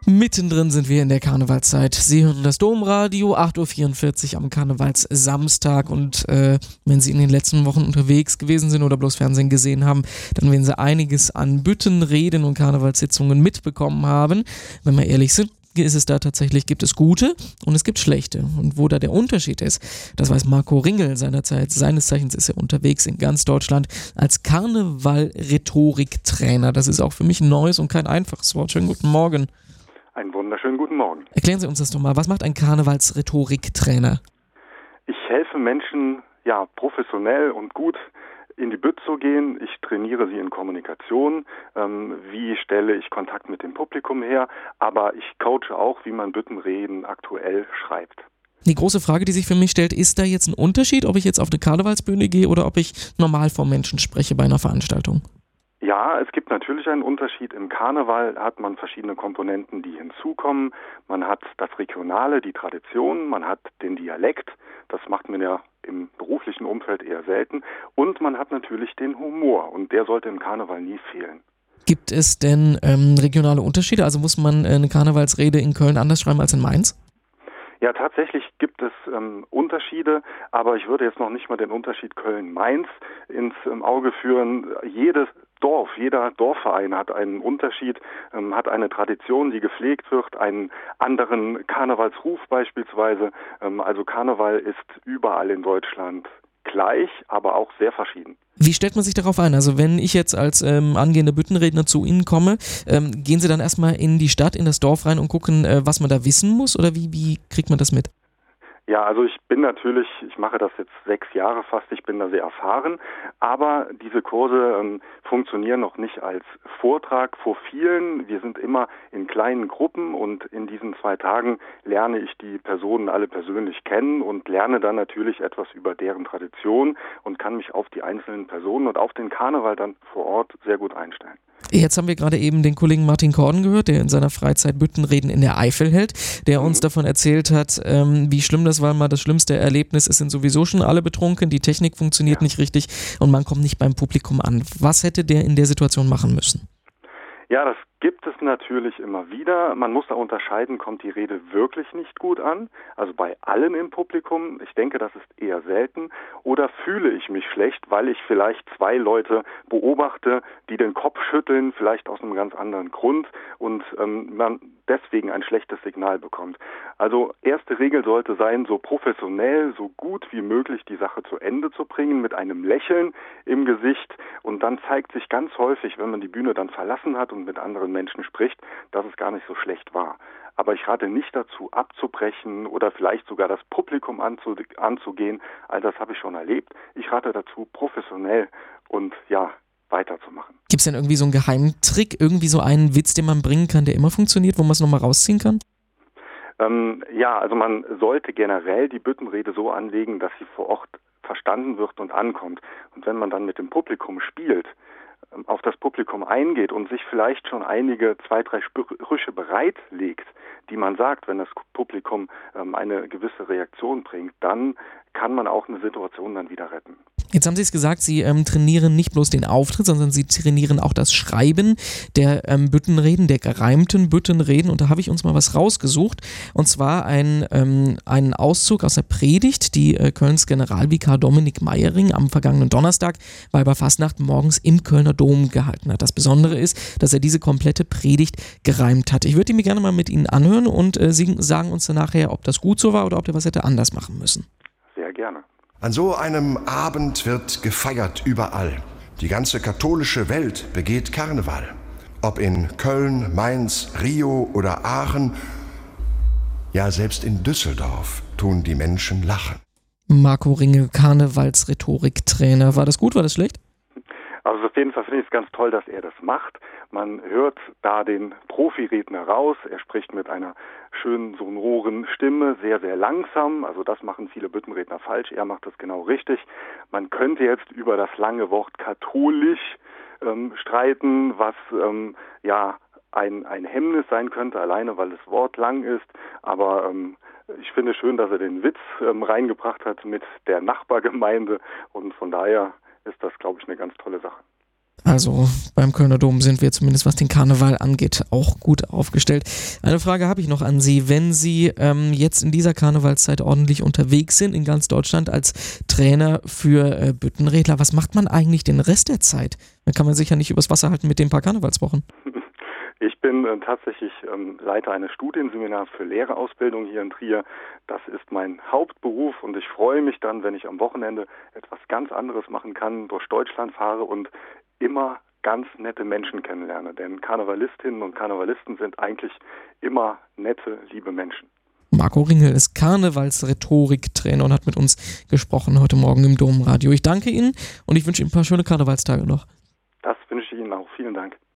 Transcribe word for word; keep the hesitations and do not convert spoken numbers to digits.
Mittendrin sind wir in der Karnevalszeit. Sie hören das Domradio, acht Uhr vierundvierzig am Karnevalssamstag. Und äh, wenn Sie in den letzten Wochen unterwegs gewesen sind oder bloß Fernsehen gesehen haben, dann werden Sie einiges an Büttenreden und Karnevalssitzungen mitbekommen haben. Wenn wir ehrlich sind, ist es da tatsächlich, gibt es gute und es gibt schlechte. Und wo da der Unterschied ist, das weiß Marco Ringel seinerzeit. Seines Zeichens ist er unterwegs in ganz Deutschland als Karneval-Rhetorik-Trainer. Das ist auch für mich ein neues und kein einfaches Wort. Schönen guten Morgen. Einen wunderschönen guten Morgen. Erklären Sie uns das doch mal. Was macht ein Karnevals-Rhetorik-Trainer? Ich helfe Menschen, ja, professionell und gut in die Bütt zu gehen. Ich trainiere sie in Kommunikation. Ähm, wie stelle ich Kontakt mit dem Publikum her? Aber ich coache auch, wie man Büttenreden aktuell schreibt. Die große Frage, die sich für mich stellt, ist da jetzt ein Unterschied, ob ich jetzt auf eine Karnevalsbühne gehe oder ob ich normal vor Menschen spreche bei einer Veranstaltung? Ja, es gibt natürlich einen Unterschied. Im Karneval hat man verschiedene Komponenten, die hinzukommen. Man hat das Regionale, die Tradition, man hat den Dialekt. Das macht man ja im beruflichen Umfeld eher selten. Und man hat natürlich den Humor. Und der sollte im Karneval nie fehlen. Gibt es denn ähm, regionale Unterschiede? Also muss man äh, eine Karnevalsrede in Köln anders schreiben als in Mainz? Ja, tatsächlich gibt es ähm, Unterschiede, aber ich würde jetzt noch nicht mal den Unterschied Köln-Mainz ins ähm, Auge führen. Jedes Dorf, jeder Dorfverein hat einen Unterschied, ähm, hat eine Tradition, die gepflegt wird, einen anderen Karnevalsruf beispielsweise. Ähm, also Karneval ist überall in Deutschland gleich, aber auch sehr verschieden. Wie stellt man sich darauf ein? Also wenn ich jetzt als ähm, angehender Büttenredner zu Ihnen komme, ähm, gehen Sie dann erstmal in die Stadt, in das Dorf rein und gucken, äh, was man da wissen muss? Oder wie, wie kriegt man das mit? Ja, also ich bin natürlich, ich mache das jetzt sechs Jahre fast, ich bin da sehr erfahren, aber diese Kurse ähm, funktionieren noch nicht als Vortrag vor vielen. Wir sind immer in kleinen Gruppen und in diesen zwei Tagen lerne ich die Personen alle persönlich kennen und lerne dann natürlich etwas über deren Tradition und kann mich auf die einzelnen Personen und auf den Karneval dann vor Ort sehr gut einstellen. Jetzt haben wir gerade eben den Kollegen Martin Korden gehört, der in seiner Freizeit Büttenreden in der Eifel hält, der uns davon erzählt hat, ähm, wie schlimm das war, mal das schlimmste Erlebnis. Es sind sowieso schon alle betrunken, die Technik funktioniert ja nicht richtig und man kommt nicht beim Publikum an. Was hätte der in der Situation machen müssen? Ja, das gibt es natürlich immer wieder. Man muss da unterscheiden, kommt die Rede wirklich nicht gut an, also bei allen im Publikum, ich denke, das ist eher selten, oder fühle ich mich schlecht, weil ich vielleicht zwei Leute beobachte, die den Kopf schütteln, vielleicht aus einem ganz anderen Grund und ähm, man deswegen ein schlechtes Signal bekommt. Also erste Regel sollte sein, so professionell, so gut wie möglich die Sache zu Ende zu bringen, mit einem Lächeln im Gesicht und dann zeigt sich ganz häufig, wenn man die Bühne dann verlassen hat und mit anderen Menschen spricht, dass es gar nicht so schlecht war. Aber ich rate nicht dazu, abzubrechen oder vielleicht sogar das Publikum anzu, anzugehen. All das habe ich schon erlebt. Ich rate dazu, professionell und ja, weiterzumachen. Gibt es denn irgendwie so einen Geheimtrick, irgendwie so einen Witz, den man bringen kann, der immer funktioniert, wo man es nochmal rausziehen kann? Ähm, ja, also man sollte generell die Büttenrede so anlegen, dass sie vor Ort verstanden wird und ankommt. Und wenn man dann mit dem Publikum spielt, auf das Publikum eingeht und sich vielleicht schon einige, zwei, drei Sprüche bereitlegt, die man sagt, wenn das Publikum ähm, eine gewisse Reaktion bringt, dann kann man auch eine Situation dann wieder retten. Jetzt haben Sie es gesagt, Sie ähm, trainieren nicht bloß den Auftritt, sondern Sie trainieren auch das Schreiben der ähm, Büttenreden, der gereimten Büttenreden. Und da habe ich uns mal was rausgesucht. Und zwar ein, ähm, einen Auszug aus der Predigt, die äh, Kölns Generalvikar Dominik Meyering am vergangenen Donnerstag bei Weiberfastnacht morgens im Kölner Dom gehalten hat. Das Besondere ist, dass er diese komplette Predigt gereimt hat. Ich würde die mir gerne mal mit Ihnen anhören und äh, Sie sagen uns dann nachher, ob das gut so war oder ob er was hätte anders machen müssen. Sehr gerne. An so einem Abend wird gefeiert überall. Die ganze katholische Welt begeht Karneval. Ob in Köln, Mainz, Rio oder Aachen, ja selbst in Düsseldorf tun die Menschen lachen. Marco Ringel, Karnevalsrhetoriktrainer. War das gut, war das schlecht? Also auf jeden Fall finde ich es ganz toll, dass er das macht. Man hört da den Profiredner raus. Er spricht mit einer schönen sonoren Stimme, sehr, sehr langsam. Also das machen viele Büttenredner falsch. Er macht das genau richtig. Man könnte jetzt über das lange Wort katholisch ähm, streiten, was ähm, ja ein, ein Hemmnis sein könnte, alleine weil das Wort lang ist. Aber ähm, ich finde schön, dass er den Witz ähm, reingebracht hat mit der Nachbargemeinde und von daher ist das, glaube ich, eine ganz tolle Sache. Also beim Kölner Dom sind wir zumindest, was den Karneval angeht, auch gut aufgestellt. Eine Frage habe ich noch an Sie. Wenn Sie ähm, jetzt in dieser Karnevalszeit ordentlich unterwegs sind in ganz Deutschland als Trainer für äh, Büttenredler, was macht man eigentlich den Rest der Zeit? Dann kann man sich ja nicht übers Wasser halten mit den paar Karnevalswochen. Ich bin äh, tatsächlich ähm, Leiter eines Studienseminars für Lehrerausbildung hier in Trier. Das ist mein Hauptberuf und ich freue mich dann, wenn ich am Wochenende etwas ganz anderes machen kann, durch Deutschland fahre und immer ganz nette Menschen kennenlerne. Denn Karnevalistinnen und Karnevalisten sind eigentlich immer nette, liebe Menschen. Marco Ringel ist Karnevalsrhetoriktrainer und hat mit uns gesprochen heute Morgen im Domradio. Ich danke Ihnen und ich wünsche Ihnen ein paar schöne Karnevalstage noch. Das wünsche ich Ihnen auch. Vielen Dank.